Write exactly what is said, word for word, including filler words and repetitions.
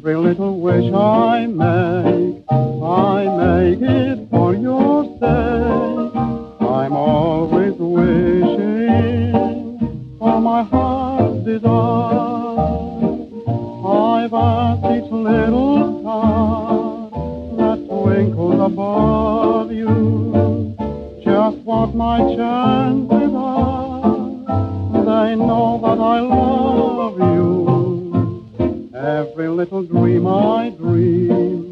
Every little wish I make, I make it for your sake. I'm always wishing for my heart's desire. I've asked each little star that twinkles above you just what my chances are. They know that I love you. Every little dream I dream